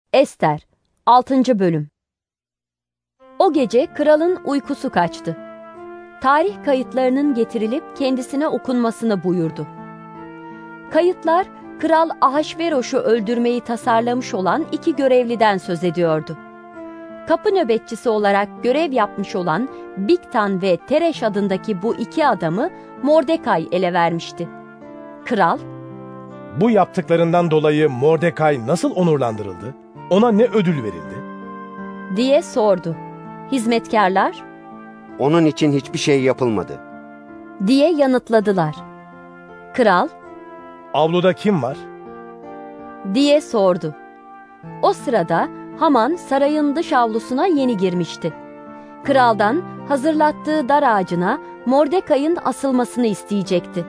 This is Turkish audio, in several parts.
Ester 6. Bölüm. O gece kralın uykusu kaçtı. Tarih kayıtlarının getirilip kendisine okunmasını buyurdu. Kayıtlar, Kral Ahasveroş'u öldürmeyi tasarlamış olan 2 görevliden söz ediyordu. Kapı nöbetçisi olarak görev yapmış olan Bigtan ve Tereş adındaki bu 2 adamı Mordekay ele vermişti. Kral, "Bu yaptıklarından dolayı Mordekay nasıl onurlandırıldı? Ona ne ödül verildi?" diye sordu. Hizmetkarlar, "Onun için hiçbir şey yapılmadı," diye yanıtladılar. Kral, "Avluda kim var?" diye sordu. O sırada Haman sarayın dış avlusuna yeni girmişti. Kraldan hazırlattığı dar ağacına Mordekay'ın asılmasını isteyecekti.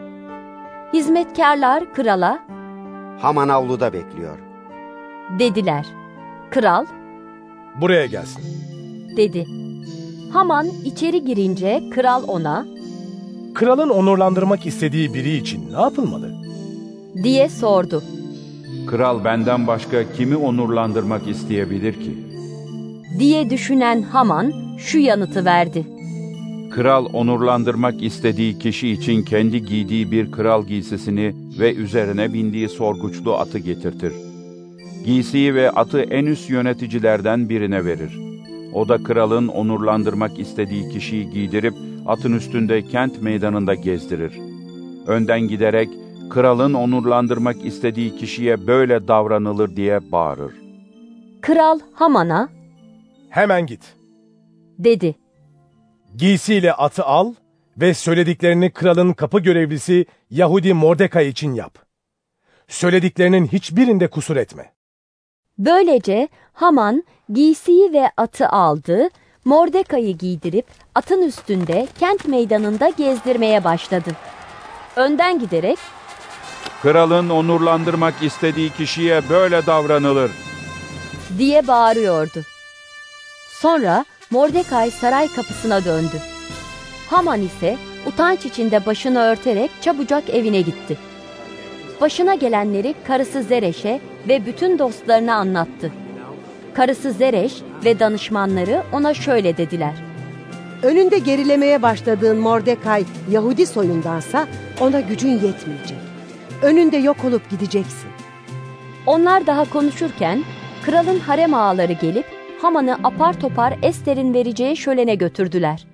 Hizmetkarlar krala, "Haman avluda bekliyor," dediler. Kral, "Buraya gelsin," dedi. Haman içeri girince kral ona, "Kralın onurlandırmak istediği biri için ne yapılmalı?" diye sordu. Kral benden başka kimi onurlandırmak isteyebilir ki? Diye düşünen Haman şu yanıtı verdi. Kral onurlandırmak istediği kişi için kendi giydiği bir kral giysisini ve üzerine bindiği sorguçlu atı getirtir. Giysiyi ve atı en üst yöneticilerden birine verir. O da kralın onurlandırmak istediği kişiyi giydirip atın üstünde kent meydanında gezdirir. Önden giderek kralın onurlandırmak istediği kişiye böyle davranılır diye bağırır. Kral Haman'a, "Hemen git. dedi. Giysiyle atı al ve söylediklerini kralın kapı görevlisi Yahudi Mordekay için yap. Söylediklerinin hiçbirinde kusur etme." Böylece Haman giysiyi ve atı aldı, Mordekay'ı giydirip atın üstünde kent meydanında gezdirmeye başladı. Önden giderek, Kralın onurlandırmak istediği kişiye böyle davranılır diye bağırıyordu. Sonra Mordekay saray kapısına döndü. Haman ise utanç içinde başını örterek çabucak evine gitti. Başına gelenleri karısı Zereş'e ve bütün dostlarına anlattı. Karısı Zereş ve danışmanları ona şöyle dediler. "Önünde gerilemeye başladığın Mordekay Yahudi soyundansa ona gücün yetmeyecek. Önünde yok olup gideceksin." Onlar daha konuşurken kralın harem ağaları gelip Haman'ı apar topar Ester'in vereceği şölene götürdüler.